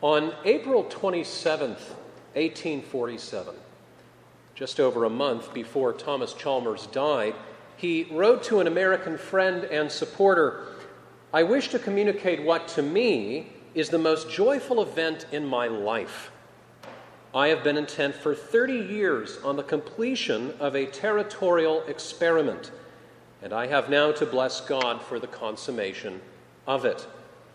On April 27th, 1847, just over a month before Thomas Chalmers died, he wrote to an American friend and supporter, "I wish to communicate what to me is the most joyful event in my life. I have been intent for 30 years on the completion of a territorial experiment, and I have now to bless God for the consummation of it."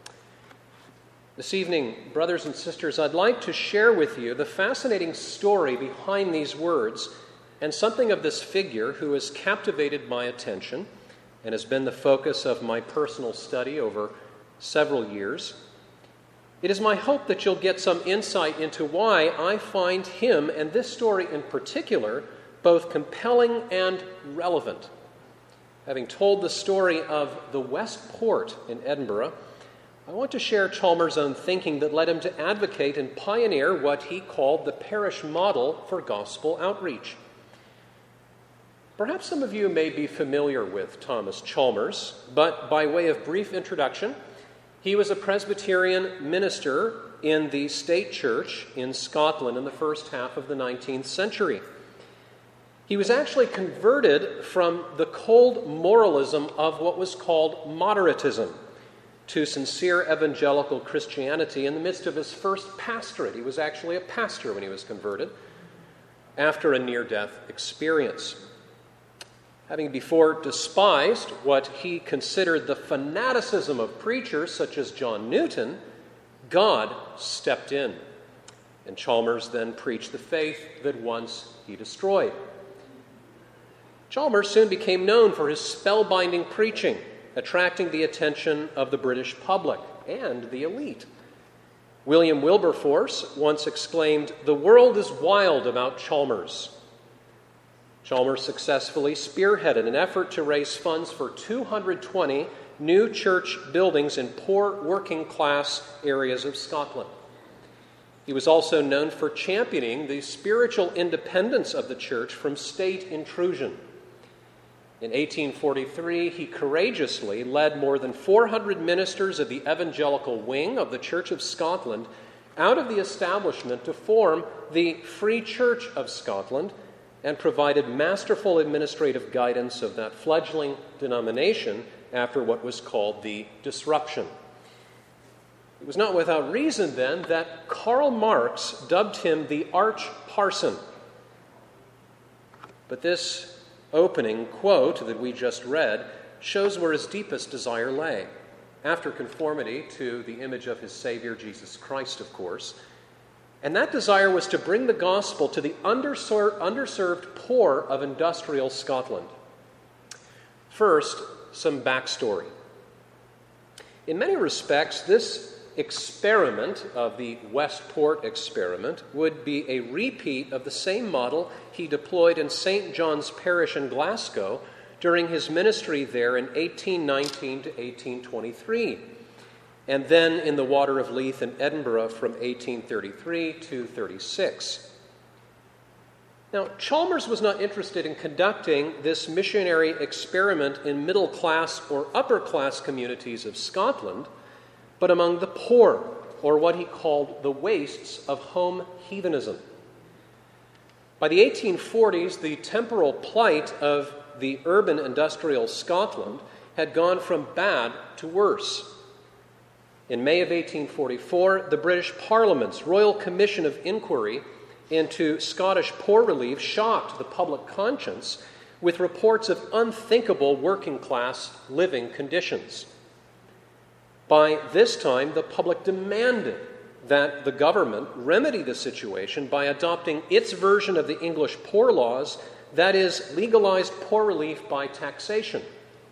This evening, brothers and sisters, I'd like to share with you the fascinating story behind these words and something of this figure who has captivated my attention and has been the focus of my personal study over several years. It is my hope that you'll get some insight into why I find him, and this story in particular, both compelling and relevant. Having told the story of the West Port in Edinburgh, I want to share Chalmers' own thinking that led him to advocate and pioneer what he called the parish model for gospel outreach. Perhaps some of you may be familiar with Thomas Chalmers, but by way of brief introduction, he was a Presbyterian minister in the state church in Scotland in the first half of the 19th century. He was actually converted from the cold moralism of what was called moderatism to sincere evangelical Christianity in the midst of his first pastorate. He was actually a pastor when he was converted after a near-death experience. Having before despised what he considered the fanaticism of preachers such as John Newton, God stepped in, and Chalmers then preached the faith that once he destroyed. Chalmers soon became known for his spellbinding preaching, attracting the attention of the British public and the elite. William Wilberforce once exclaimed, "The world is wild about Chalmers." Chalmers successfully spearheaded an effort to raise funds for 220 new church buildings in poor working-class areas of Scotland. He was also known for championing the spiritual independence of the church from state intrusion. In 1843, he courageously led more than 400 ministers of the evangelical wing of the Church of Scotland out of the establishment to form the Free Church of Scotland, and provided masterful administrative guidance of that fledgling denomination after what was called the Disruption. It was not without reason, then, that Karl Marx dubbed him the Arch-Parson. But this opening quote that we just read shows where his deepest desire lay, after conformity to the image of his Savior, Jesus Christ, of course. And that desire was to bring the gospel to the underserved poor of industrial Scotland. First, some backstory. In many respects, this experiment of the Westport experiment would be a repeat of the same model he deployed in St. John's Parish in Glasgow during his ministry there in 1819 to 1823. And then in the Water of Leith in Edinburgh from 1833 to 36. Now, Chalmers was not interested in conducting this missionary experiment in middle-class or upper-class communities of Scotland, but among the poor, or what he called the wastes of home heathenism. By the 1840s, the temporal plight of the urban industrial Scotland had gone from bad to worse. In May of 1844, the British Parliament's Royal Commission of Inquiry into Scottish poor relief shocked the public conscience with reports of unthinkable working-class living conditions. By this time, the public demanded that the government remedy the situation by adopting its version of the English poor laws, that is, legalized poor relief by taxation.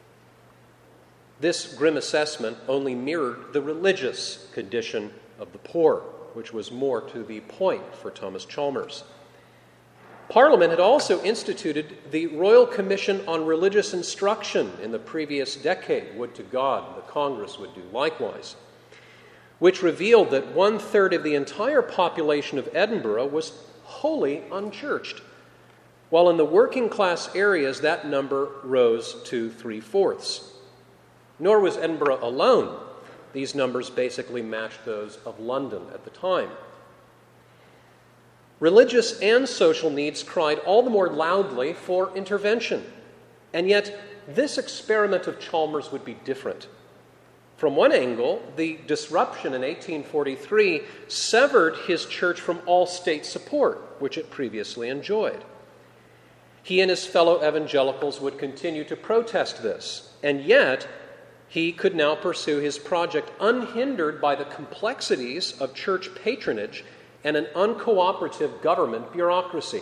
This grim assessment only mirrored the religious condition of the poor, which was more to the point for Thomas Chalmers. Parliament had also instituted the Royal Commission on Religious Instruction in the previous decade. Would to God the Congress would do likewise, which revealed that 1/3 of the entire population of Edinburgh was wholly unchurched, while in the working class areas that number rose to 3/4. Nor was Edinburgh alone. These numbers basically matched those of London at the time. Religious and social needs cried all the more loudly for intervention. And yet, this experiment of Chalmers would be different. From one angle, the disruption in 1843 severed his church from all state support, which it previously enjoyed. He and his fellow evangelicals would continue to protest this, and yet he could now pursue his project unhindered by the complexities of church patronage and an uncooperative government bureaucracy.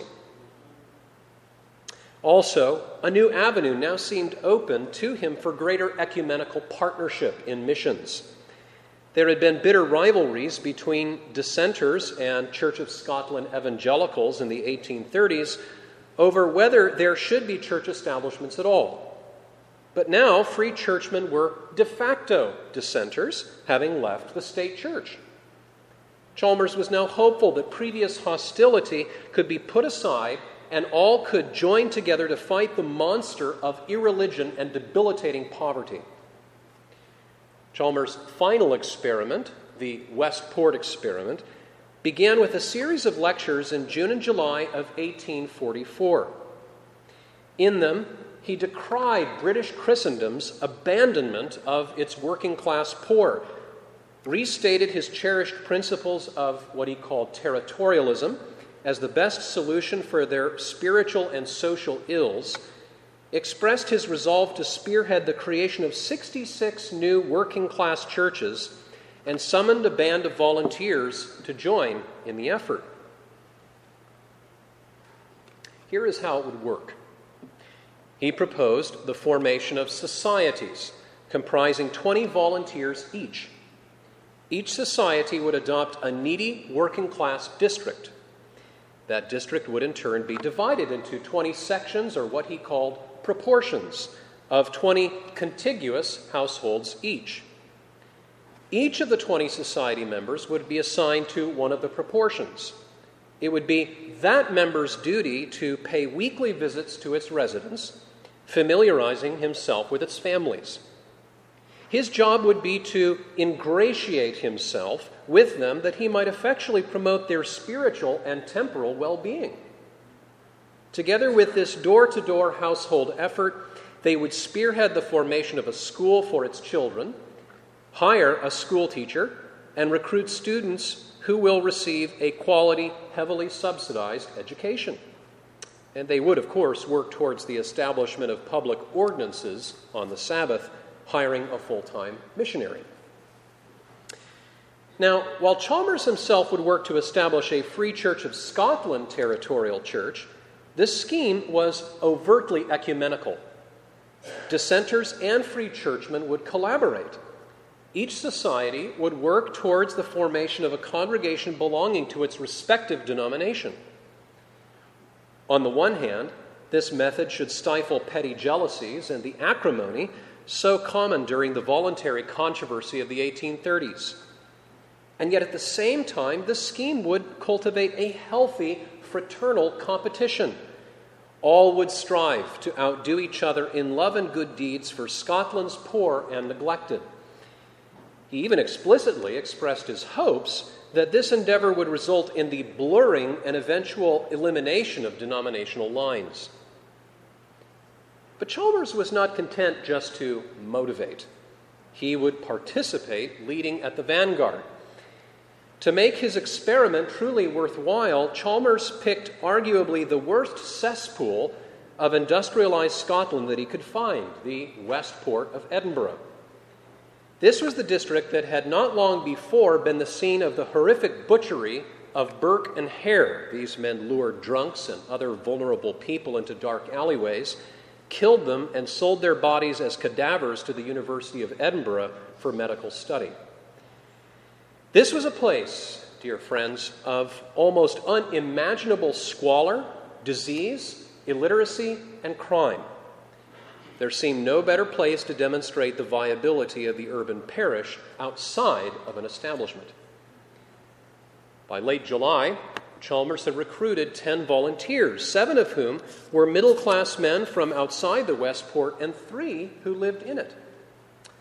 Also, a new avenue now seemed open to him for greater ecumenical partnership in missions. There had been bitter rivalries between dissenters and Church of Scotland evangelicals in the 1830s over whether there should be church establishments at all. But now, free churchmen were de facto dissenters, having left the state church. Chalmers was now hopeful that previous hostility could be put aside and all could join together to fight the monster of irreligion and debilitating poverty. Chalmers' final experiment, the Westport experiment, began with a series of lectures in June and July of 1844. In them, he decried British Christendom's abandonment of its working-class poor, restated his cherished principles of what he called territorialism as the best solution for their spiritual and social ills, expressed his resolve to spearhead the creation of 66 new working-class churches, and summoned a band of volunteers to join in the effort. Here is how it would work. He proposed the formation of societies comprising 20 volunteers each. Each society would adopt a needy working-class district. That district would in turn be divided into 20 sections, or what he called proportions, of 20 contiguous households each. Each of the 20 society members would be assigned to one of the proportions. It would be that member's duty to pay weekly visits to its residents, familiarizing himself with its families. His job would be to ingratiate himself with them that he might effectually promote their spiritual and temporal well-being. Together with this door-to-door household effort, they would spearhead the formation of a school for its children, hire a school teacher, and recruit students who will receive a quality, heavily subsidized education. And they would, of course, work towards the establishment of public ordinances on the Sabbath, hiring a full-time missionary. Now, while Chalmers himself would work to establish a Free Church of Scotland territorial church, this scheme was overtly ecumenical. Dissenters and free churchmen would collaborate. Each society would work towards the formation of a congregation belonging to its respective denomination. On the one hand, this method should stifle petty jealousies and the acrimony so common during the voluntary controversy of the 1830s. And yet at the same time, this scheme would cultivate a healthy fraternal competition. All would strive to outdo each other in love and good deeds for Scotland's poor and neglected. He even explicitly expressed his hopes that this endeavor would result in the blurring and eventual elimination of denominational lines. But Chalmers was not content just to motivate. He would participate, leading at the vanguard. To make his experiment truly worthwhile, Chalmers picked arguably the worst cesspool of industrialized Scotland that he could find, the Westport of Edinburgh. This was the district that had not long before been the scene of the horrific butchery of Burke and Hare. These men lured drunks and other vulnerable people into dark alleyways, killed them, and sold their bodies as cadavers to the University of Edinburgh for medical study. This was a place, dear friends, of almost unimaginable squalor, disease, illiteracy, and crime. There seemed no better place to demonstrate the viability of the urban parish outside of an establishment. By late July, Chalmers had recruited 10 volunteers, 7 of whom were middle-class men from outside the Westport and 3 who lived in it.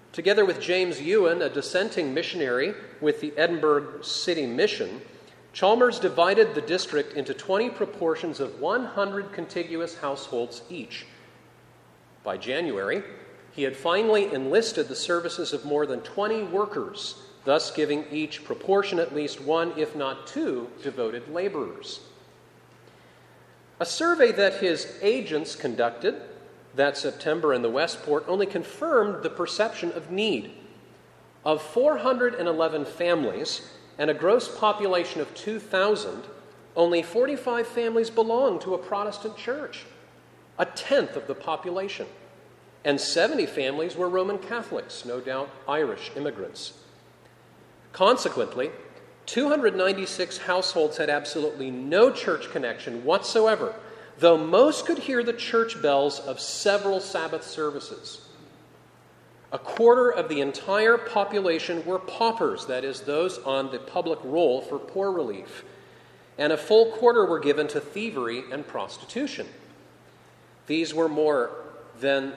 Together with James Ewan, a dissenting missionary with the Edinburgh City Mission, Chalmers divided the district into 20 proportions of 100 contiguous households each. By January, he had finally enlisted the services of more than 20 workers, thus giving each proportion at least one, if not two, devoted laborers. A survey that his agents conducted that September in the Westport only confirmed the perception of need. Of 411 families and a gross population of 2,000, only 45 families belonged to a Protestant church, a tenth of the population, and 70 families were Roman Catholics, no doubt Irish immigrants. Consequently, 296 households had absolutely no church connection whatsoever, though most could hear the church bells of several Sabbath services. A quarter of the entire population were paupers, that is, those on the public roll for poor relief, and a full quarter were given to thievery and prostitution. There were more than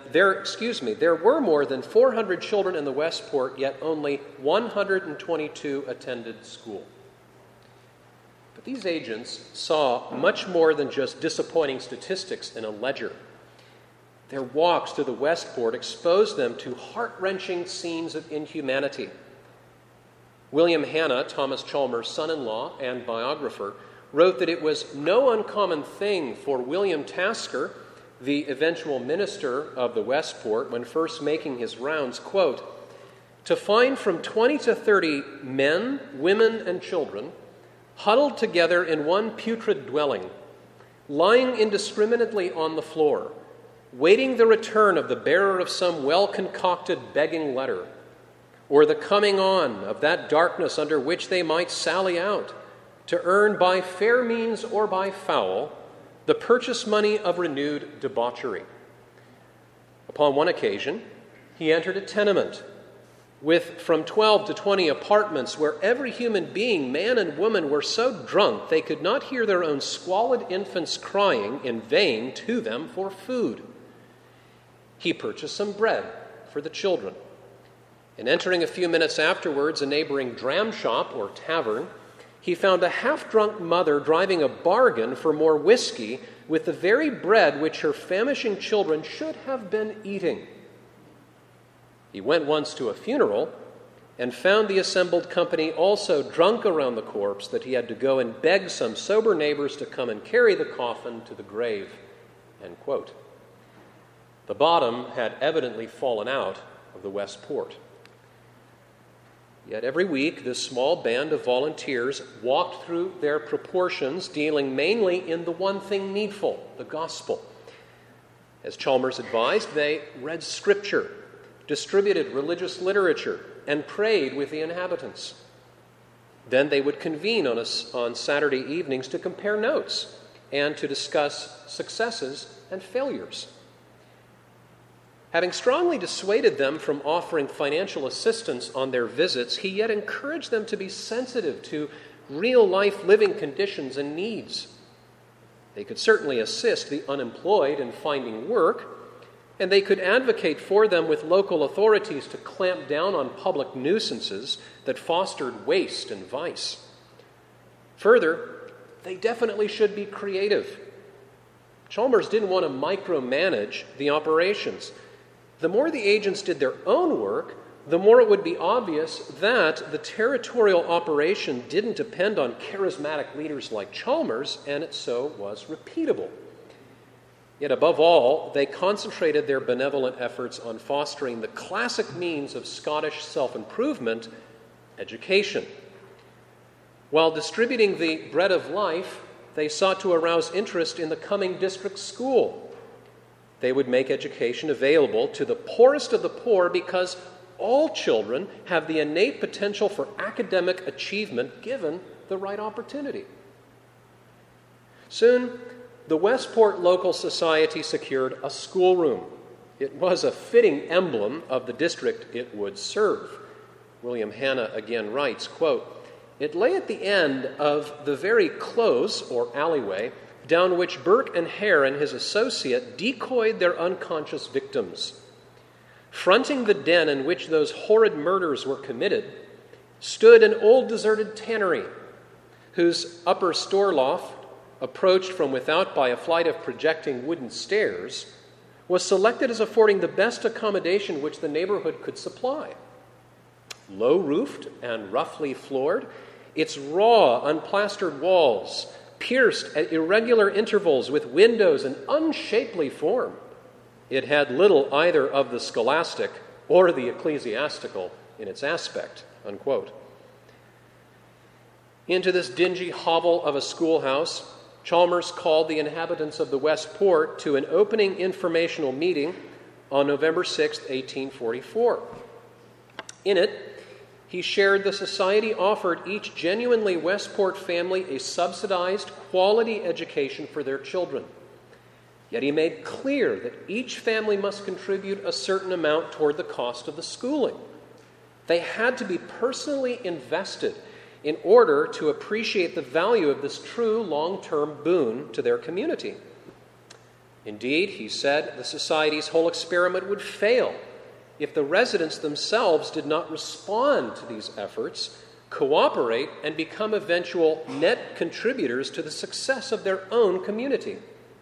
400 children in the Westport, yet only 122 attended school. But these agents saw much more than just disappointing statistics in a ledger. Their walks to the Westport exposed them to heart-wrenching scenes of inhumanity. William Hanna, Thomas Chalmers' son-in-law and biographer, wrote that it was no uncommon thing for William Tasker, the eventual minister of the Westport, when first making his rounds, quote, to find from 20 to 30 men, women, and children huddled together in one putrid dwelling, lying indiscriminately on the floor, waiting the return of the bearer of some well-concocted begging letter, or the coming on of that darkness under which they might sally out to earn by fair means or by foul the purchase money of renewed debauchery. Upon one occasion, he entered a tenement with from 12 to 20 apartments where every human being, man and woman, were so drunk they could not hear their own squalid infants crying in vain to them for food. He purchased some bread for the children, and entering a few minutes afterwards a neighboring dram shop or tavern, he found a half-drunk mother driving a bargain for more whiskey with the very bread which her famishing children should have been eating. He went once to a funeral and found the assembled company also drunk around the corpse that he had to go and beg some sober neighbors to come and carry the coffin to the grave. End quote. The bottom had evidently fallen out of the Westport. Yet every week, this small band of volunteers walked through their proportions, dealing mainly in the one thing needful, the gospel. As Chalmers advised, they read scripture, distributed religious literature, and prayed with the inhabitants. Then they would convene on Saturday evenings to compare notes and to discuss successes and failures. Having strongly dissuaded them from offering financial assistance on their visits, he yet encouraged them to be sensitive to real-life living conditions and needs. They could certainly assist the unemployed in finding work, and they could advocate for them with local authorities to clamp down on public nuisances that fostered waste and vice. Further, they definitely should be creative. Chalmers didn't want to micromanage the operations. The more the agents did their own work, the more it would be obvious that the territorial operation didn't depend on charismatic leaders like Chalmers, and it so was repeatable. Yet above all, they concentrated their benevolent efforts on fostering the classic means of Scottish self-improvement, education. While distributing the bread of life, they sought to arouse interest in the coming district school. They would make education available to the poorest of the poor because all children have the innate potential for academic achievement given the right opportunity. Soon, the Westport Local Society secured a schoolroom. It was a fitting emblem of the district it would serve. William Hanna again writes, quote, "It lay at the end of the very close, or alleyway, down which Burke and Hare and his associate decoyed their unconscious victims. Fronting the den in which those horrid murders were committed stood an old deserted tannery whose upper store loft, approached from without by a flight of projecting wooden stairs, was selected as affording the best accommodation which the neighborhood could supply. Low-roofed and roughly floored, its raw, unplastered walls, pierced at irregular intervals with windows in unshapely form, it had little either of the scholastic or the ecclesiastical in its aspect, unquote. Into this dingy hovel of a schoolhouse, Chalmers called the inhabitants of the West Port to an opening informational meeting on November 6, 1844. In it, he shared the society offered each genuinely Westport family a subsidized, quality education for their children. Yet he made clear that each family must contribute a certain amount toward the cost of the schooling. They had to be personally invested in order to appreciate the value of this true long-term boon to their community. Indeed, he said, the society's whole experiment would fail if the residents themselves did not respond to these efforts, cooperate, and become eventual net contributors to the success of their own community.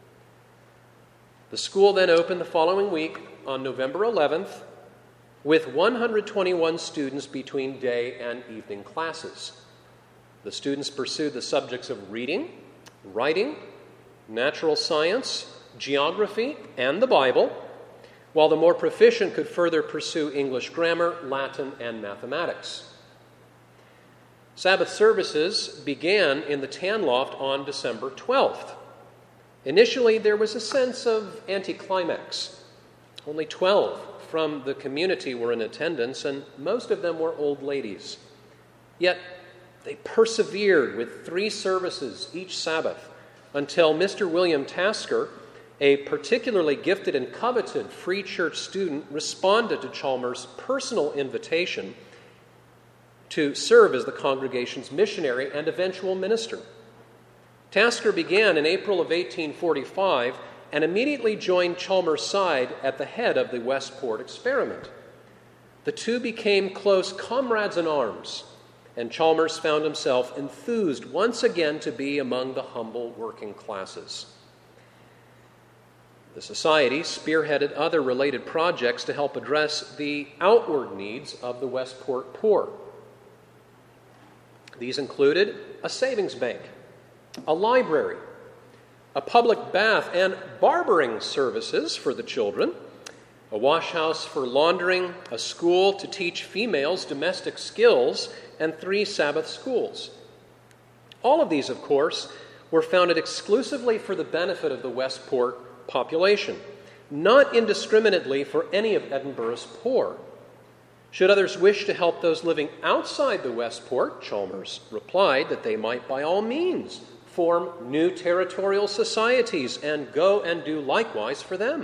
The school then opened the following week on November 11th with 121 students between day and evening classes. The students pursued the subjects of reading, writing, natural science, geography, and the Bible, while the more proficient could further pursue English grammar, Latin, and mathematics. Sabbath services began in the tan loft on December 12th. Initially, there was a sense of anticlimax. Only 12 from the community were in attendance, and most of them were old ladies. Yet, they persevered with 3 services each Sabbath until Mr. William Tasker, a particularly gifted and coveted Free Church student, responded to Chalmers' personal invitation to serve as the congregation's missionary and eventual minister. Tasker began in April of 1845 and immediately joined Chalmers' side at the head of the Westport experiment. The two became close comrades in arms, and Chalmers found himself enthused once again to be among the humble working classes. The society spearheaded other related projects to help address the outward needs of the Westport poor. These included a savings bank, a library, a public bath and barbering services for the children, a wash house for laundering, a school to teach females domestic skills, and 3 Sabbath schools. All of these, of course, were founded exclusively for the benefit of the Westport population, not indiscriminately for any of Edinburgh's poor. Should others wish to help those living outside the Westport, Chalmers replied that they might by all means form new territorial societies and go and do likewise for them.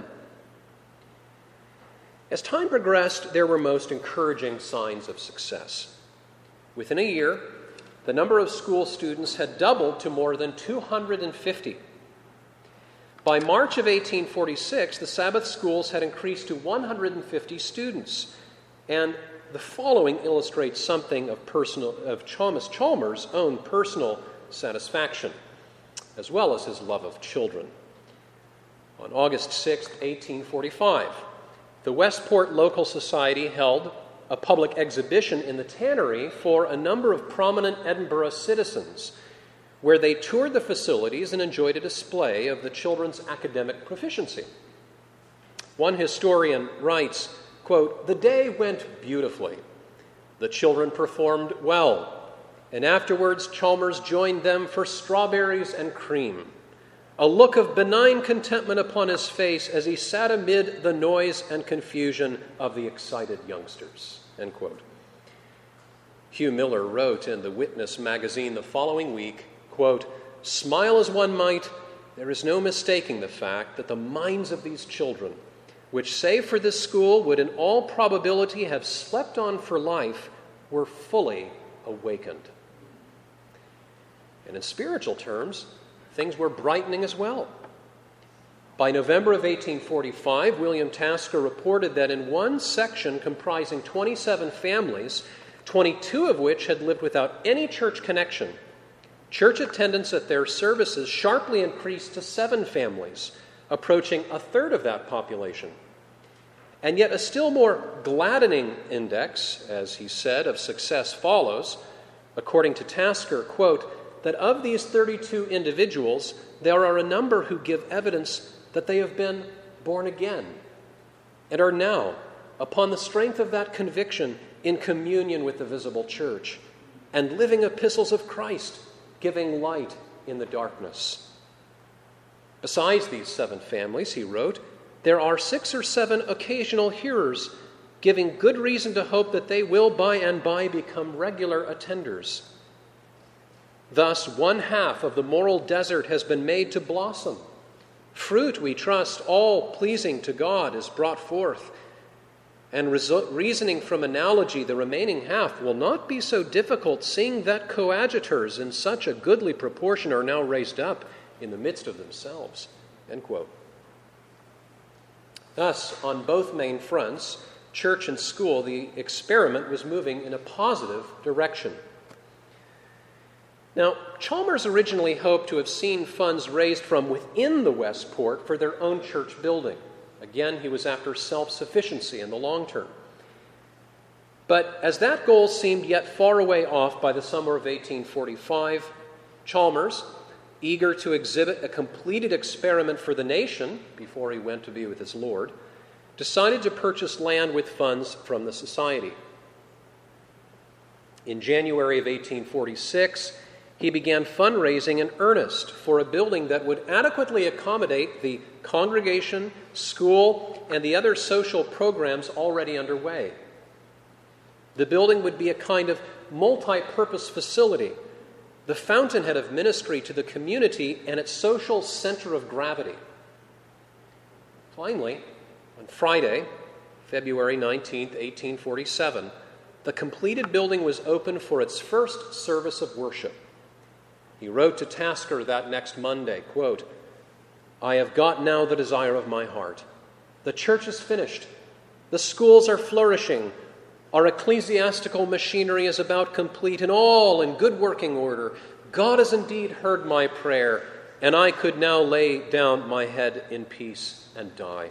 As time progressed, there were most encouraging signs of success. Within a year, the number of school students had doubled to more than 250. By March of 1846, the Sabbath schools had increased to 150 students, and the following illustrates something of Thomas Chalmers' own personal satisfaction, as well as his love of children. On August 6, 1845, the Westport Local Society held a public exhibition in the tannery for a number of prominent Edinburgh citizens, where they toured the facilities and enjoyed a display of the children's academic proficiency. One historian writes, quote, "The day went beautifully. The children performed well, and afterwards Chalmers joined them for strawberries and cream, a look of benign contentment upon his face as he sat amid the noise and confusion of the excited youngsters," end quote. Hugh Miller wrote in the Witness magazine the following week, quote, "Smile as one might, there is no mistaking the fact that the minds of these children, which save for this school would in all probability have slept on for life, were fully awakened." And in spiritual terms, things were brightening as well. By November of 1845, William Tasker reported that in one section comprising 27 families, 22 of which had lived without any church connection, church attendance at their services sharply increased to 7 families, approaching a third of that population. And yet a still more gladdening index, as he said, of success follows. According to Tasker, quote, that of these 32 individuals, there are a number who give evidence that they have been born again and are now, upon the strength of that conviction, in communion with the visible church and living epistles of Christ, giving light in the darkness. Besides these 7 families, he wrote, there are 6 or 7 occasional hearers, giving good reason to hope that they will by and by become regular attenders. Thus, 1/2 of the moral desert has been made to blossom. Fruit, we trust, all pleasing to God, is brought forth. And reasoning from analogy, the remaining half will not be so difficult, seeing that coadjutors in such a goodly proportion are now raised up in the midst of themselves. End quote. Thus, on both main fronts, church and school, the experiment was moving in a positive direction. Now, Chalmers originally hoped to have seen funds raised from within the Westport for their own church building. Again, he was after self-sufficiency in the long term. But as that goal seemed yet far away off by the summer of 1845, Chalmers, eager to exhibit a completed experiment for the nation before he went to be with his Lord, decided to purchase land with funds from the society. In January of 1846, he began fundraising in earnest for a building that would adequately accommodate the congregation, school, and the other social programs already underway. The building would be a kind of multi-purpose facility, the fountainhead of ministry to the community and its social center of gravity. Finally, on Friday, February 19th, 1847, the completed building was opened for its first service of worship. He wrote to Tasker that next Monday, quote, I have got now the desire of my heart. The church is finished. The schools are flourishing. Our ecclesiastical machinery is about complete and all in good working order. God has indeed heard my prayer, and I could now lay down my head in peace and die.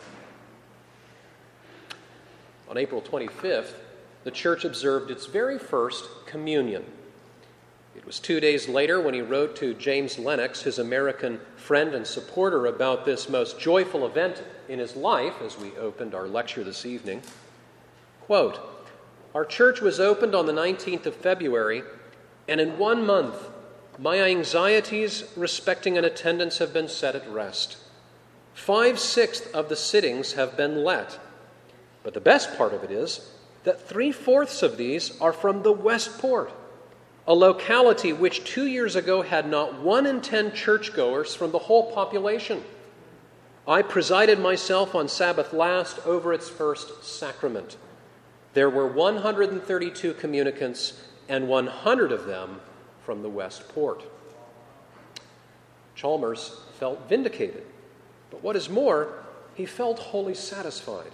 On April 25th, the church observed its very first communion. It was 2 days later when he wrote to James Lennox, his American friend and supporter, about this most joyful event in his life, as we opened our lecture this evening. Quote, our church was opened on the 19th of February, and in 1 month, my anxieties respecting an attendance have been set at rest. 5/6 of the sittings have been let. But the best part of it is that 3/4 of these are from the Westport, a locality which 2 years ago had not 1 in 10 churchgoers from the whole population. I presided myself on Sabbath last over its first sacrament. There were 132 communicants, and 100 of them from the Westport. Chalmers felt vindicated, but what is more, he felt wholly satisfied.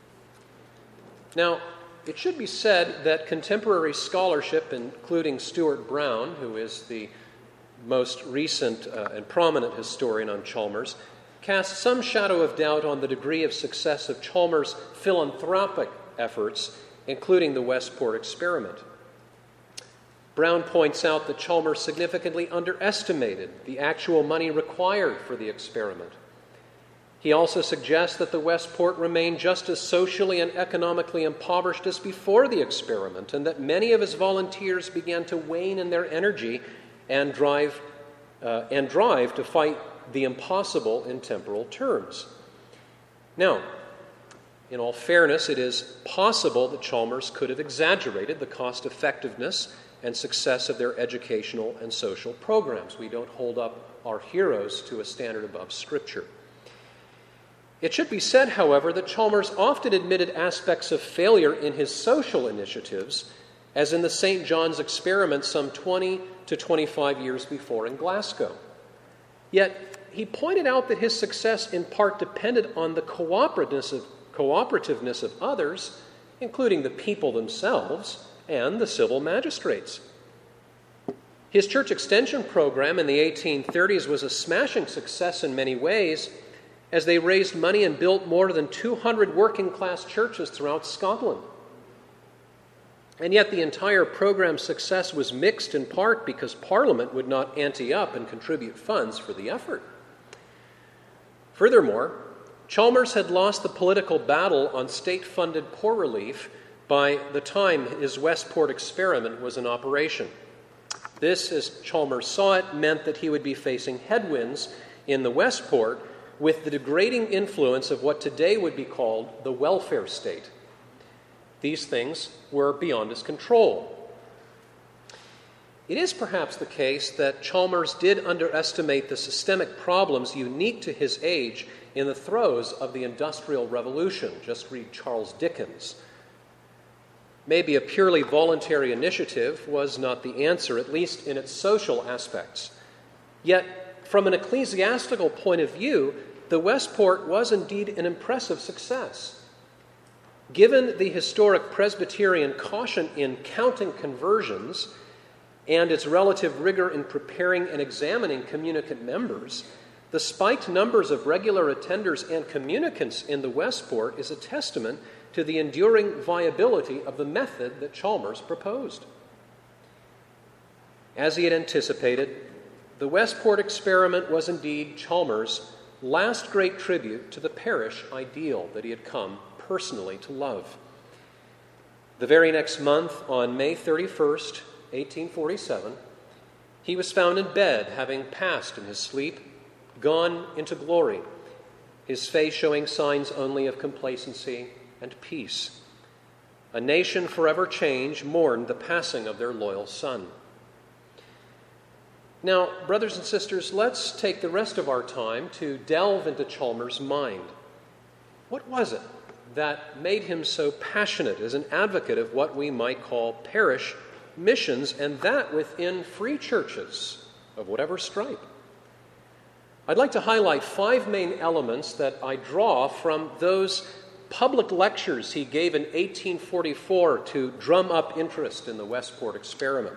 Now, it should be said that contemporary scholarship, including Stuart Brown, who is the most recent and prominent historian on Chalmers, casts some shadow of doubt on the degree of success of Chalmers' philanthropic efforts, including the Westport experiment. Brown points out that Chalmers significantly underestimated the actual money required for the experiment. He also suggests that the Westport remained just as socially and economically impoverished as before the experiment, and that many of his volunteers began to wane in their energy and drive to fight the impossible in temporal terms. Now, in all fairness, it is possible that Chalmers could have exaggerated the cost effectiveness and success of their educational and social programs. We don't hold up our heroes to a standard above Scripture. It should be said, however, that Chalmers often admitted aspects of failure in his social initiatives, as in the St. John's experiment some 20 to 25 years before in Glasgow. Yet, he pointed out that his success in part depended on the cooperativeness of others, including the people themselves and the civil magistrates. His church extension program in the 1830s was a smashing success in many ways, as they raised money and built more than 200 working-class churches throughout Scotland. And yet the entire program's success was mixed in part because Parliament would not ante up and contribute funds for the effort. Furthermore, Chalmers had lost the political battle on state-funded poor relief by the time his Westport experiment was in operation. This, as Chalmers saw it, meant that he would be facing headwinds in the Westport with the degrading influence of what today would be called the welfare state. These things were beyond his control. It is perhaps the case that Chalmers did underestimate the systemic problems unique to his age in the throes of the Industrial Revolution. Just read Charles Dickens. Maybe a purely voluntary initiative was not the answer, at least in its social aspects. Yet, from an ecclesiastical point of view, the Westport was indeed an impressive success. Given the historic Presbyterian caution in counting conversions and its relative rigor in preparing and examining communicant members, the spiked numbers of regular attenders and communicants in the Westport is a testament to the enduring viability of the method that Chalmers proposed. As he had anticipated, the Westport experiment was indeed Chalmers' last great tribute to the parish ideal that he had come personally to love. The very next month, on May 31st, 1847, he was found in bed, having passed in his sleep, gone into glory, his face showing signs only of complacency and peace. A nation forever changed mourned the passing of their loyal son. Now, brothers and sisters, let's take the rest of our time to delve into Chalmers' mind. What was it that made him so passionate as an advocate of what we might call parish missions, and that within free churches of whatever stripe? I'd like to highlight 5 main elements that I draw from those public lectures he gave in 1844 to drum up interest in the Westport experiment.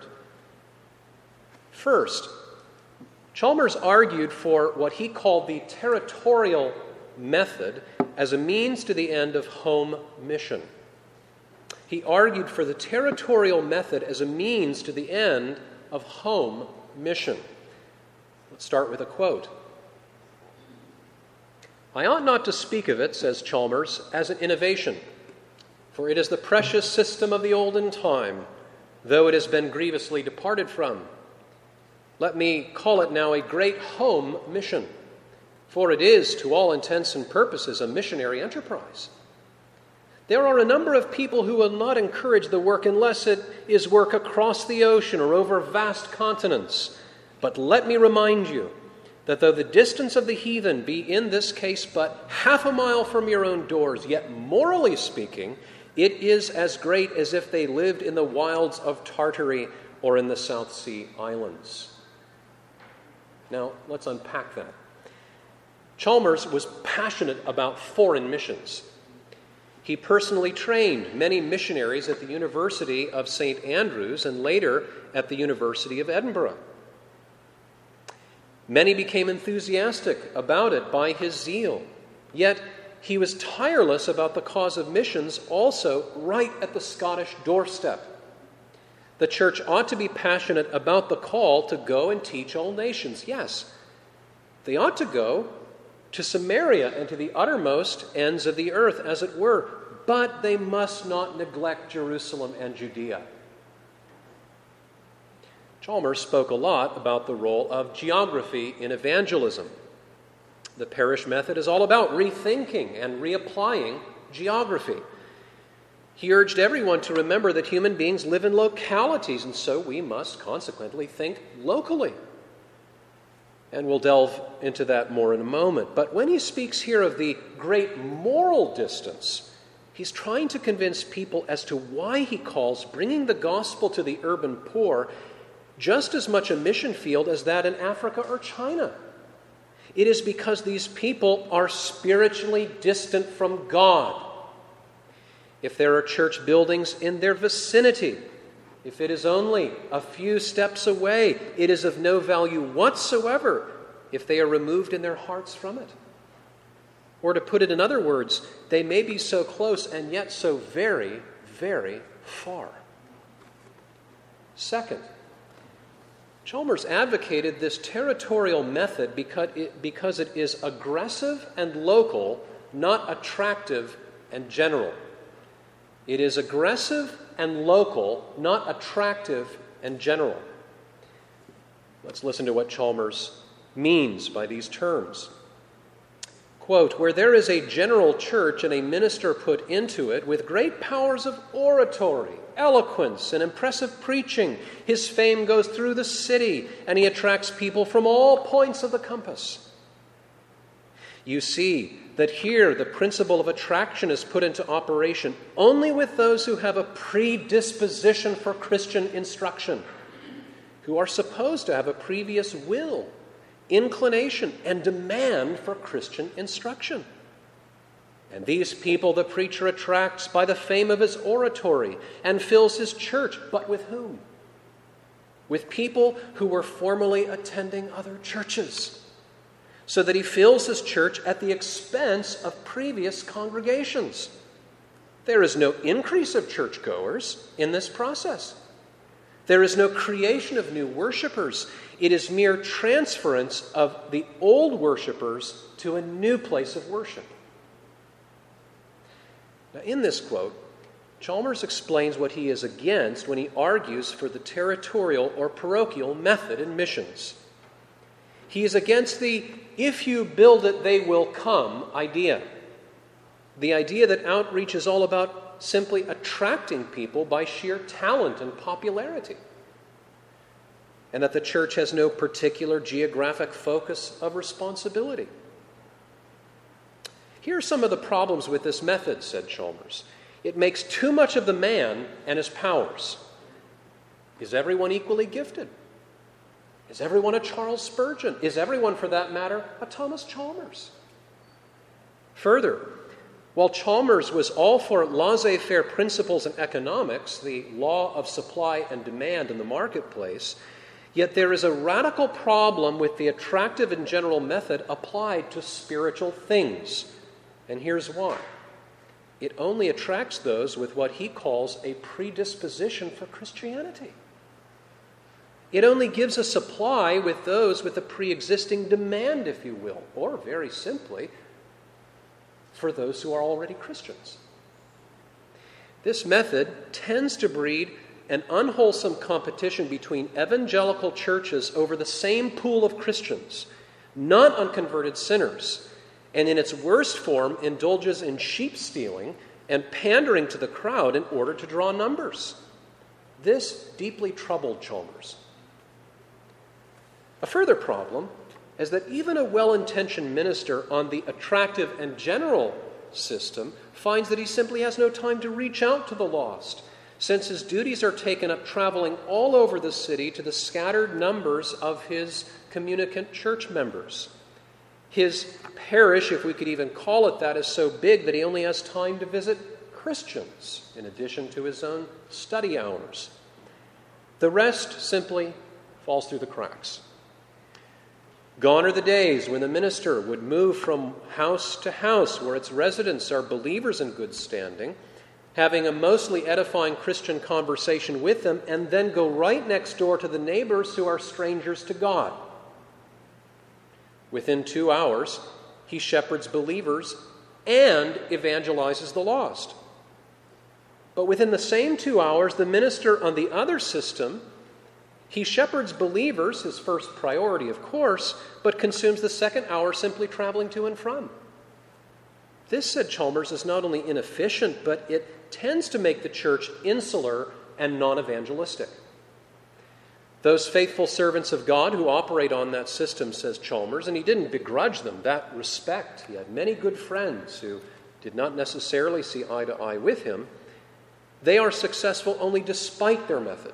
First, Chalmers argued for what he called the territorial method as a means to the end of home mission. He argued for the territorial method as a means to the end of home mission. Let's start with a quote. "I ought not to speak of it," says Chalmers, "as an innovation, for it is the precious system of the olden time, though it has been grievously departed from. Let me call it now a great home mission, for it is, to all intents and purposes, a missionary enterprise. There are a number of people who will not encourage the work unless it is work across the ocean or over vast continents. But let me remind you that though the distance of the heathen be in this case but half a mile from your own doors, yet morally speaking, it is as great as if they lived in the wilds of Tartary or in the South Sea Islands." Now, let's unpack that. Chalmers was passionate about foreign missions. He personally trained many missionaries at the University of St. Andrews and later at the University of Edinburgh. Many became enthusiastic about it by his zeal, yet he was tireless about the cause of missions also right at the Scottish doorstep. The church ought to be passionate about the call to go and teach all nations. Yes, they ought to go to Samaria and to the uttermost ends of the earth, as it were, but they must not neglect Jerusalem and Judea. Chalmers spoke a lot about the role of geography in evangelism. The parish method is all about rethinking and reapplying geography. He urged everyone to remember that human beings live in localities, and so we must consequently think locally. And we'll delve into that more in a moment. But when he speaks here of the great moral distance, he's trying to convince people as to why he calls bringing the gospel to the urban poor just as much a mission field as that in Africa or China. It is because these people are spiritually distant from God. If there are church buildings in their vicinity, if it is only a few steps away, it is of no value whatsoever if they are removed in their hearts from it. Or to put it in other words, they may be so close and yet so very, very far. Second, Chalmers advocated this territorial method because it is aggressive and local, not attractive and general. It is aggressive and local, not attractive and general. Let's listen to what Chalmers means by these terms. Quote, "Where there is a general church and a minister put into it with great powers of oratory, eloquence, and impressive preaching, his fame goes through the city, and he attracts people from all points of the compass. You see that here the principle of attraction is put into operation only with those who have a predisposition for Christian instruction, who are supposed to have a previous will, inclination, and demand for Christian instruction. And these people the preacher attracts by the fame of his oratory and fills his church. But with whom? With people who were formerly attending other churches, so that he fills his church at the expense of previous congregations. There is no increase of churchgoers in this process. There is no creation of new worshipers. It is mere transference of the old worshipers to a new place of worship." Now, in this quote, Chalmers explains what he is against when he argues for the territorial or parochial method in missions. He is against the "if you build it, they will come" idea. The idea that outreach is all about simply attracting people by sheer talent and popularity, and that the church has no particular geographic focus of responsibility. Here are some of the problems with this method, said Chalmers. It makes too much of the man and his powers. Is everyone equally gifted? Is everyone a Charles Spurgeon? Is everyone, for that matter, a Thomas Chalmers? Further, while Chalmers was all for laissez-faire principles in economics, the law of supply and demand in the marketplace, yet there is a radical problem with the attractive and general method applied to spiritual things. And here's why. It only attracts those with what he calls a predisposition for Christianity. It only gives a supply with those with a pre-existing demand, if you will, or very simply, for those who are already Christians. This method tends to breed an unwholesome competition between evangelical churches over the same pool of Christians, not unconverted sinners, and in its worst form indulges in sheep stealing and pandering to the crowd in order to draw numbers. This deeply troubled Chalmers. A further problem is that even a well-intentioned minister on the attractive and general system finds that he simply has no time to reach out to the lost, since his duties are taken up traveling all over the city to the scattered numbers of his communicant church members. His parish, if we could even call it that, is so big that he only has time to visit Christians in addition to his own study hours. The rest simply falls through the cracks. Gone are the days when the minister would move from house to house where its residents are believers in good standing, having a mostly edifying Christian conversation with them, and then go right next door to the neighbors who are strangers to God. Within 2 hours, he shepherds believers and evangelizes the lost. But within the same 2 hours, the minister on the other system, he shepherds believers, his first priority, of course, but consumes the second hour simply traveling to and from. This, said Chalmers, is not only inefficient, but it tends to make the church insular and non-evangelistic. Those faithful servants of God who operate on that system, says Chalmers, and he didn't begrudge them that respect. He had many good friends who did not necessarily see eye to eye with him. They are successful only despite their method.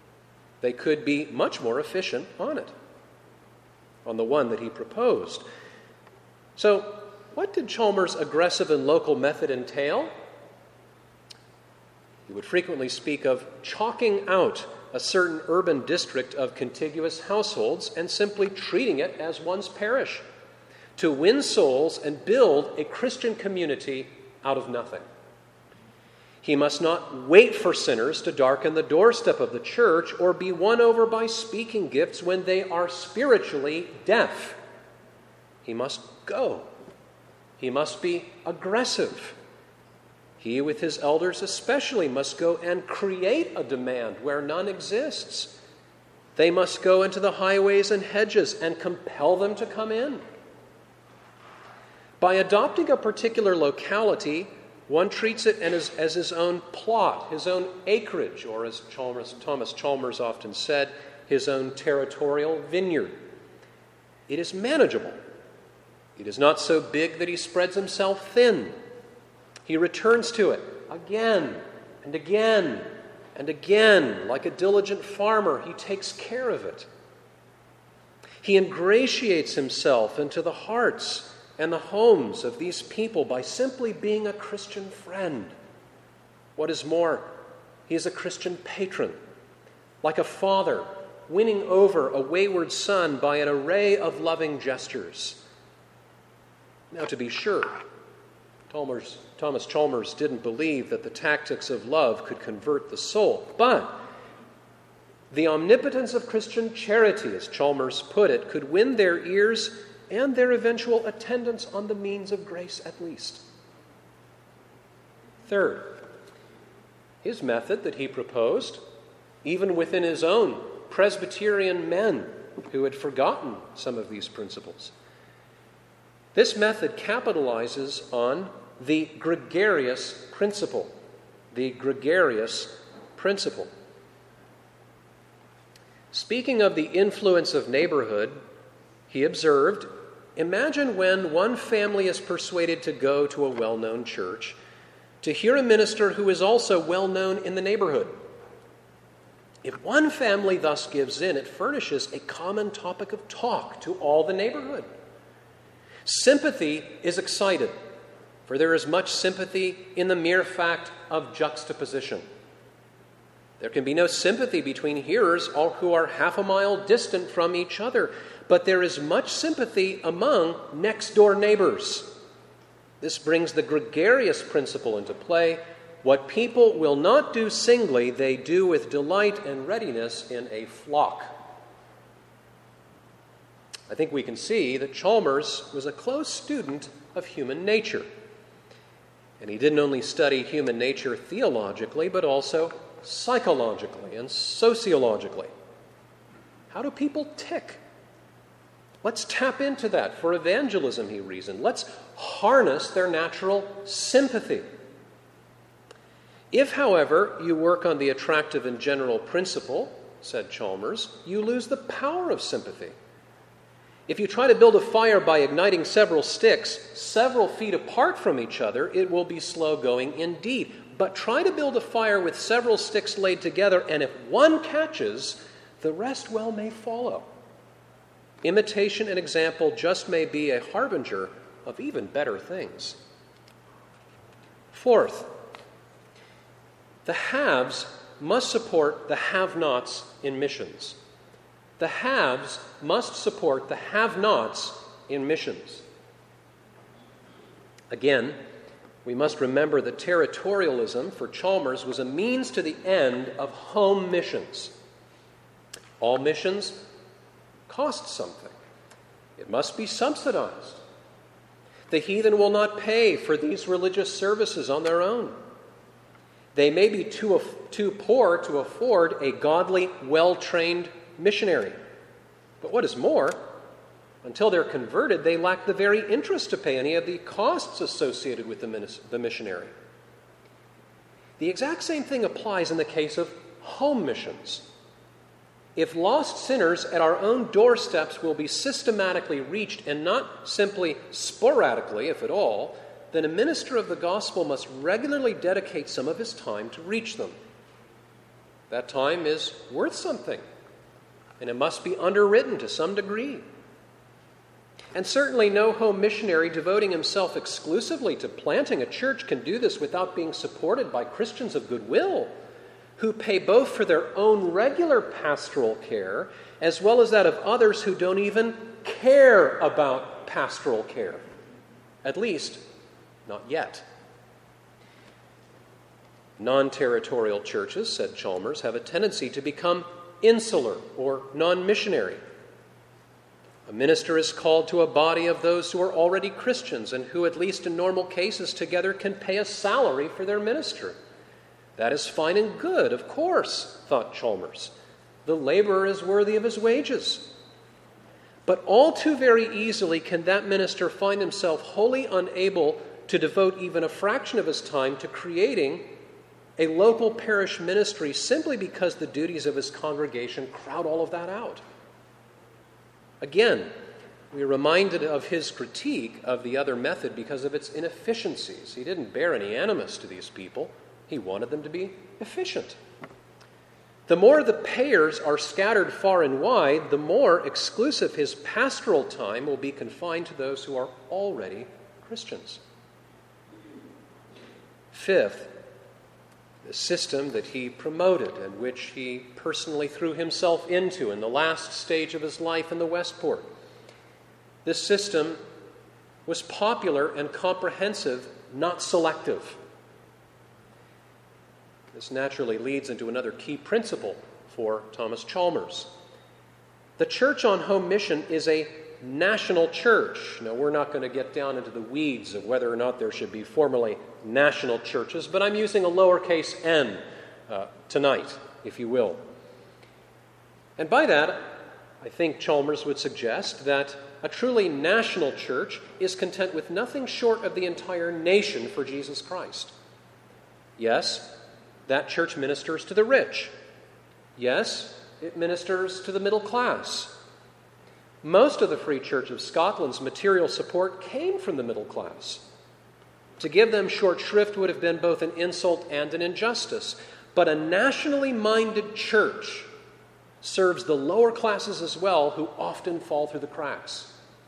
They could be much more efficient on it, on the one that he proposed. So, what did Chalmers' aggressive and local method entail? He would frequently speak of chalking out a certain urban district of contiguous households and simply treating it as one's parish, to win souls and build a Christian community out of nothing. He must not wait for sinners to darken the doorstep of the church or be won over by speaking gifts when they are spiritually deaf. He must go. He must be aggressive. He, with his elders especially, must go and create a demand where none exists. They must go into the highways and hedges and compel them to come in. By adopting a particular locality, one treats it as his own plot, his own acreage, or as Thomas Chalmers often said, his own territorial vineyard. It is manageable. It is not so big that he spreads himself thin. He returns to it again and again and again. Like a diligent farmer, he takes care of it. He ingratiates himself into the hearts and the homes of these people by simply being a Christian friend. What is more, he is a Christian patron, like a father winning over a wayward son by an array of loving gestures. Now, to be sure, Thomas Chalmers didn't believe that the tactics of love could convert the soul, but the omnipotence of Christian charity, as Chalmers put it, could win their ears and their eventual attendance on the means of grace at least. Third, his method that he proposed, even within his own Presbyterian men who had forgotten some of these principles. This method capitalizes on the gregarious principle. The gregarious principle. Speaking of the influence of neighborhood, he observed, imagine when one family is persuaded to go to a well-known church to hear a minister who is also well-known in the neighborhood. If one family thus gives in, it furnishes a common topic of talk to all the neighborhood. Sympathy is excited, for there is much sympathy in the mere fact of juxtaposition. There can be no sympathy between hearers who are half a mile distant from each other, but there is much sympathy among next-door neighbors. This brings the gregarious principle into play. What people will not do singly, they do with delight and readiness in a flock. I think we can see that Chalmers was a close student of human nature. And he didn't only study human nature theologically, but also psychologically and sociologically. How do people tick? Let's tap into that for evangelism, he reasoned. Let's harness their natural sympathy. If, however, you work on the attractive and general principle, said Chalmers, you lose the power of sympathy. If you try to build a fire by igniting several sticks several feet apart from each other, it will be slow going indeed. But try to build a fire with several sticks laid together, and if one catches, the rest well may follow. Imitation and example just may be a harbinger of even better things. Fourth, the haves must support the have-nots in missions. The haves must support the have-nots in missions. Again, we must remember that territorialism for Chalmers was a means to the end of home missions. All missions cost something. It must be subsidized. The heathen will not pay for these religious services on their own. They may be too poor to afford a godly, well-trained missionary. But what is more, until they're converted, they lack the very interest to pay any of the costs associated with the missionary. The exact same thing applies in the case of home missions. If lost sinners at our own doorsteps will be systematically reached and not simply sporadically, if at all, then a minister of the gospel must regularly dedicate some of his time to reach them. That time is worth something, and it must be underwritten to some degree. And certainly no home missionary devoting himself exclusively to planting a church can do this without being supported by Christians of goodwill, who pay both for their own regular pastoral care as well as that of others who don't even care about pastoral care. At least, not yet. Non-territorial churches, said Chalmers, have a tendency to become insular or non-missionary. A minister is called to a body of those who are already Christians and who, at least in normal cases, together can pay a salary for their minister. That is fine and good, of course, thought Chalmers. The laborer is worthy of his wages. But all too very easily can that minister find himself wholly unable to devote even a fraction of his time to creating a local parish ministry simply because the duties of his congregation crowd all of that out. Again, we are reminded of his critique of the other method because of its inefficiencies. He didn't bear any animus to these people. He wanted them to be efficient. The more the payers are scattered far and wide, the more exclusive his pastoral time will be confined to those who are already Christians. Fifth, the system that he promoted and which he personally threw himself into in the last stage of his life in the Westport. This system was popular and comprehensive, not selective. This naturally leads into another key principle for Thomas Chalmers. The Church on Home Mission is a national church. Now, we're not going to get down into the weeds of whether or not there should be formally national churches, but I'm using a lowercase n tonight, if you will. And by that, I think Chalmers would suggest that a truly national church is content with nothing short of the entire nation for Jesus Christ. Yes, that church ministers to the rich. Yes, it ministers to the middle class. Most of the Free Church of Scotland's material support came from the middle class. To give them short shrift would have been both an insult and an injustice. But a nationally minded church serves the lower classes as well, who often fall through the cracks.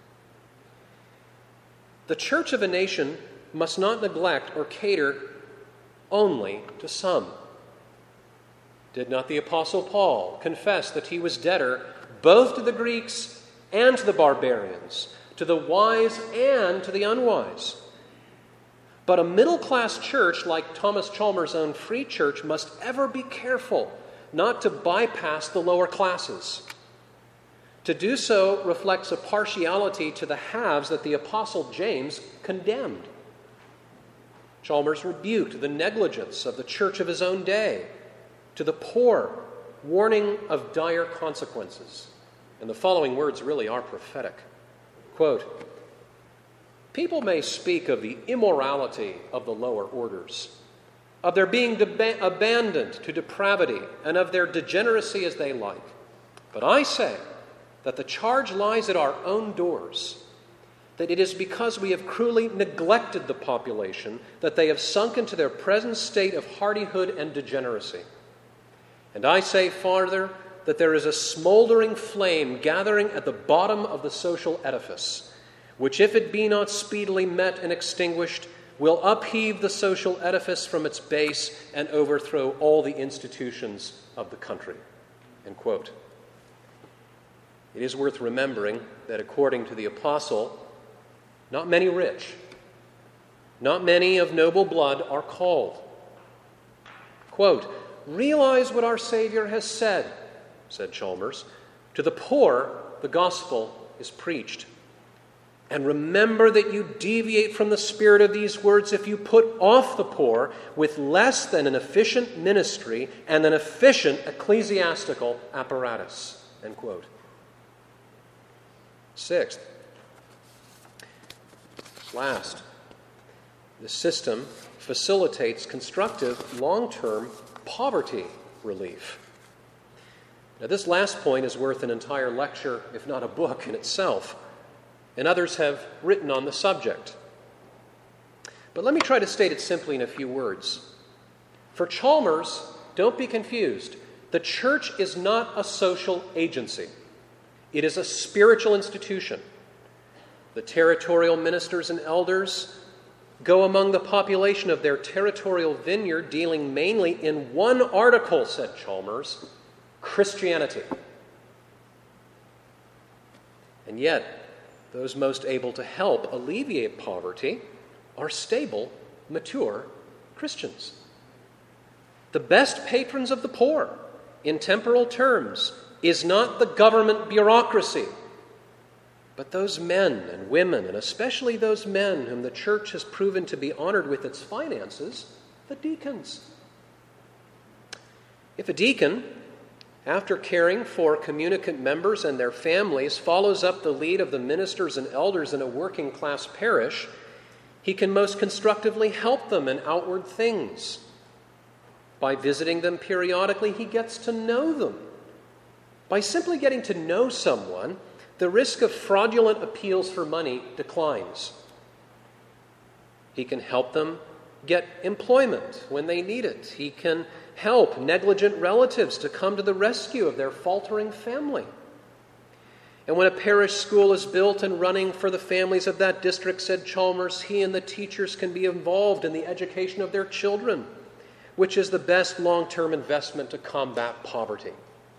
The church of a nation must not neglect or cater only to some. Did not the Apostle Paul confess that he was debtor both to the Greeks and to the barbarians, to the wise and to the unwise? But a middle-class church like Thomas Chalmers' own Free Church must ever be careful not to bypass the lower classes. To do so reflects a partiality to the haves that the Apostle James condemned. Chalmers rebuked the negligence of the church of his own day, to the poor, warning of dire consequences. And the following words really are prophetic. Quote, "People may speak of the immorality of the lower orders, of their being abandoned to depravity, and of their degeneracy as they like. But I say that the charge lies at our own doors, that it is because we have cruelly neglected the population that they have sunk into their present state of hardihood and degeneracy. And I say farther that there is a smoldering flame gathering at the bottom of the social edifice, which, if it be not speedily met and extinguished, will upheave the social edifice from its base and overthrow all the institutions of the country." End quote. It is worth remembering that according to the apostle, not many rich, not many of noble blood are called. Quote, "Realize what our Savior has said," said Chalmers. "To the poor, the gospel is preached. And remember that you deviate from the spirit of these words if you put off the poor with less than an efficient ministry and an efficient ecclesiastical apparatus." End quote. Sixth, last, the system facilitates constructive long-term poverty relief. Now, this last point is worth an entire lecture, if not a book in itself, and others have written on the subject. But let me try to state it simply in a few words. For Chalmers, don't be confused, the church is not a social agency. It is a spiritual institution. The territorial ministers and elders go among the population of their territorial vineyard, dealing mainly in one article, said Chalmers, Christianity. And yet, those most able to help alleviate poverty are stable, mature Christians. The best patrons of the poor, in temporal terms, is not the government bureaucracy, but those men and women, and especially those men whom the church has proven to be honored with its finances, the deacons. If a deacon, after caring for communicant members and their families, follows up the lead of the ministers and elders in a working-class parish, he can most constructively help them in outward things. By visiting them periodically, he gets to know them. By simply getting to know someone, the risk of fraudulent appeals for money declines. He can help them get employment when they need it. He can help negligent relatives to come to the rescue of their faltering family. And when a parish school is built and running for the families of that district, said Chalmers, he and the teachers can be involved in the education of their children, which is the best long-term investment to combat poverty.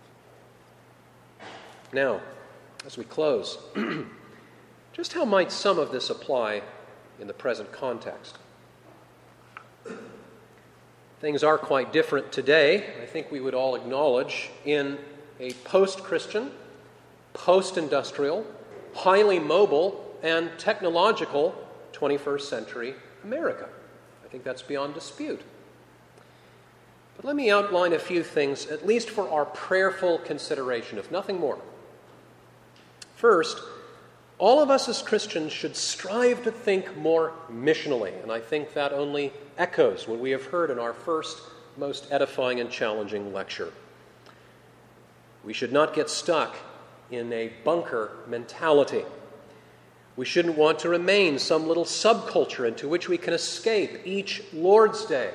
Now, as we close, just how might some of this apply in the present context? Things are quite different today, I think we would all acknowledge, in a post-Christian, post-industrial, highly mobile, and technological 21st century America. I think that's beyond dispute. But let me outline a few things, at least for our prayerful consideration, if nothing more. First, all of us as Christians should strive to think more missionally, and I think that only echoes what we have heard in our first, most edifying and challenging lecture. We should not get stuck in a bunker mentality. We shouldn't want to remain some little subculture into which we can escape each Lord's Day.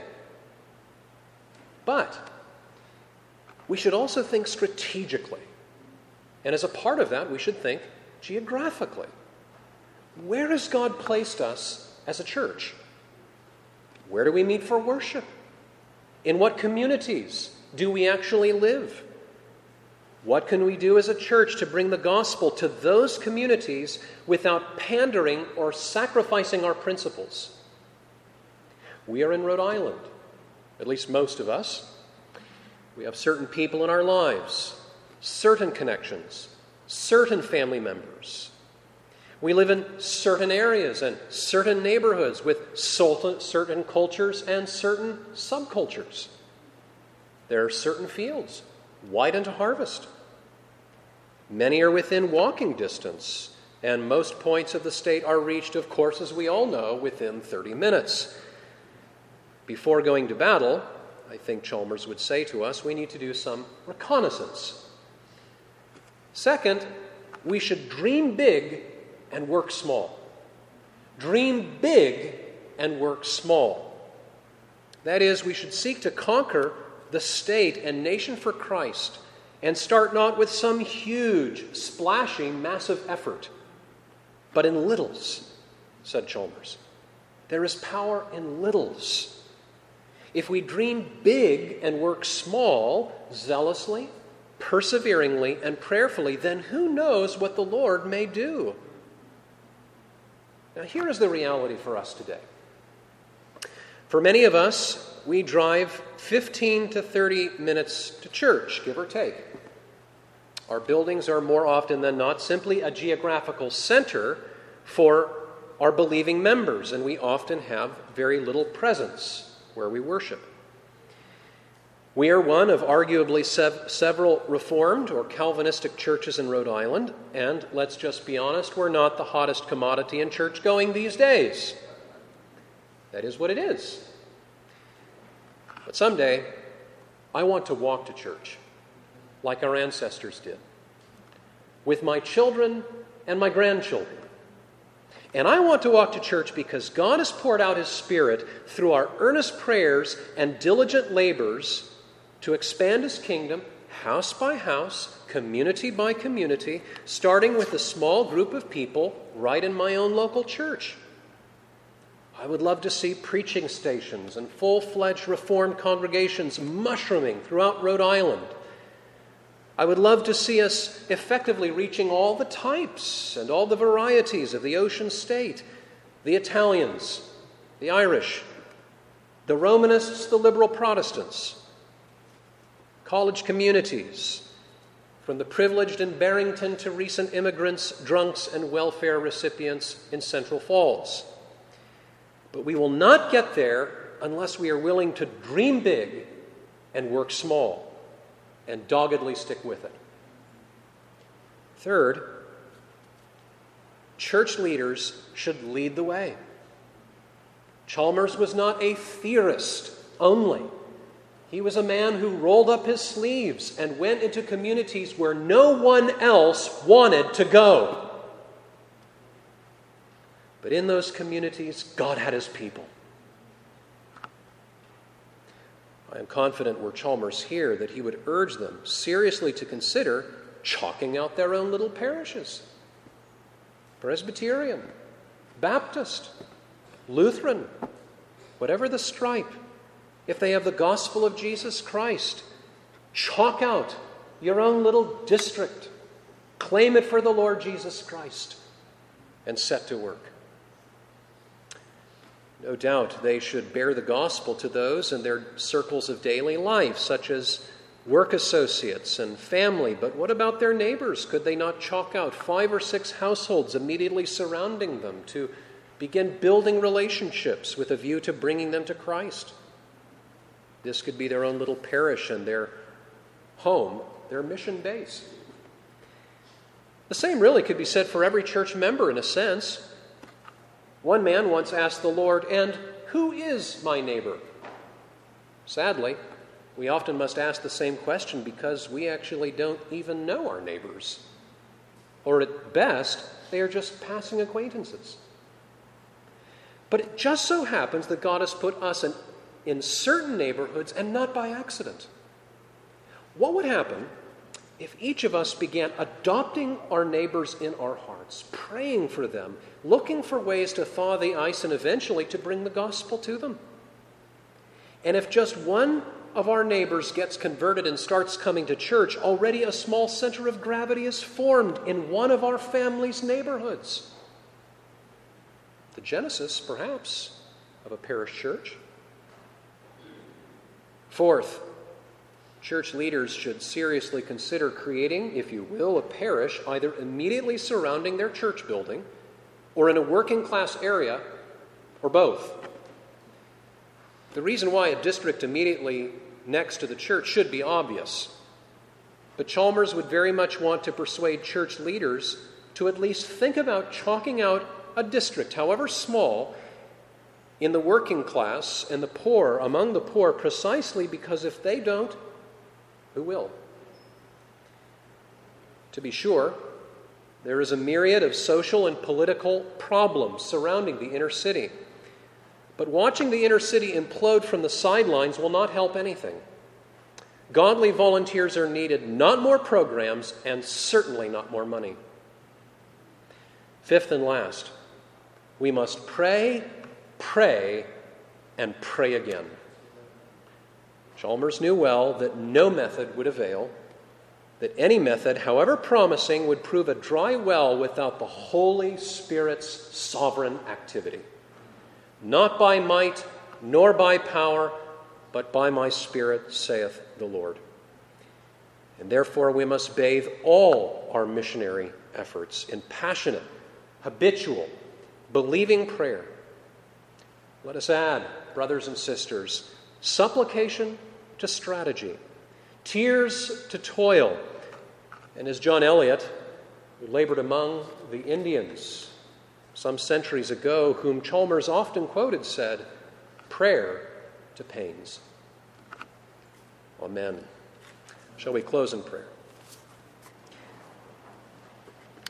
But we should also think strategically. And as a part of that, we should think geographically. Where has God placed us as a church? Where do we meet for worship? In what communities do we actually live? What can we do as a church to bring the gospel to those communities without pandering or sacrificing our principles? We are in Rhode Island, at least most of us. We have certain people in our lives, certain connections, certain family members. We live in certain areas and certain neighborhoods with certain cultures and certain subcultures. There are certain fields, wide into harvest. Many are within walking distance, and most points of the state are reached, of course, as we all know, within 30 minutes. Before going to battle, I think Chalmers would say to us, we need to do some reconnaissance. Second, we should dream big and work small. Dream big and work small. That is, we should seek to conquer the state and nation for Christ and start not with some huge, splashy, massive effort, but in littles, said Chalmers. There is power in littles. If we dream big and work small, zealously, perseveringly, and prayerfully, then who knows what the Lord may do? Now, here is the reality for us today. For many of us, we drive 15 to 30 minutes to church, give or take. Our buildings are more often than not simply a geographical center for our believing members, and we often have very little presence where we worship. We are one of arguably several Reformed or Calvinistic churches in Rhode Island, and let's just be honest, we're not the hottest commodity in church going these days. That is what it is. But someday, I want to walk to church like our ancestors did, with my children and my grandchildren. And I want to walk to church because God has poured out His Spirit through our earnest prayers and diligent labors to expand His kingdom, house by house, community by community, starting with a small group of people right in my own local church. I would love to see preaching stations and full-fledged Reformed congregations mushrooming throughout Rhode Island. I would love to see us effectively reaching all the types and all the varieties of the Ocean State, the Italians, the Irish, the Romanists, the liberal Protestants, college communities, from the privileged in Barrington to recent immigrants, drunks, and welfare recipients in Central Falls. But we will not get there unless we are willing to dream big and work small and doggedly stick with it. Third, church leaders should lead the way. Chalmers was not a theorist only. He was a man who rolled up his sleeves and went into communities where no one else wanted to go. But in those communities, God had his people. I am confident were Chalmers here that he would urge them seriously to consider chalking out their own little parishes. Presbyterian, Baptist, Lutheran, whatever the stripe, if they have the gospel of Jesus Christ, chalk out your own little district, claim it for the Lord Jesus Christ, and set to work. No doubt they should bear the gospel to those in their circles of daily life, such as work associates and family. But what about their neighbors? Could they not chalk out 5 or 6 households immediately surrounding them to begin building relationships with a view to bringing them to Christ? This could be their own little parish and their home, their mission base. The same really could be said for every church member in a sense. One man once asked the Lord, "And who is my neighbor?" Sadly, we often must ask the same question because we actually don't even know our neighbors. Or at best, they are just passing acquaintances. But it just so happens that God has put us in certain neighborhoods and not by accident. What would happen if each of us began adopting our neighbors in our hearts, praying for them, looking for ways to thaw the ice and eventually to bring the gospel to them? And if just one of our neighbors gets converted and starts coming to church, already a small center of gravity is formed in one of our family's neighborhoods. The genesis, perhaps, of a parish church. Fourth, church leaders should seriously consider creating, if you will, a parish either immediately surrounding their church building or in a working class area, or both. The reason why a district immediately next to the church should be obvious. But Chalmers would very much want to persuade church leaders to at least think about chalking out a district, however small, in the working class and the poor, among the poor, precisely because if they don't, who will? To be sure, there is a myriad of social and political problems surrounding the inner city. But watching the inner city implode from the sidelines will not help anything. Godly volunteers are needed, not more programs, and certainly not more money. Fifth and last, we must pray, pray, and pray again. Chalmers knew well that no method would avail, that any method, however promising, would prove a dry well without the Holy Spirit's sovereign activity. Not by might, nor by power, but by my Spirit, saith the Lord. And therefore we must bathe all our missionary efforts in passionate, habitual, believing prayer. Let us add, brothers and sisters, supplication to strategy, tears to toil, and as John Eliot, who labored among the Indians some centuries ago, whom Chalmers often quoted, said, prayer to pains. Amen. Shall we close in prayer?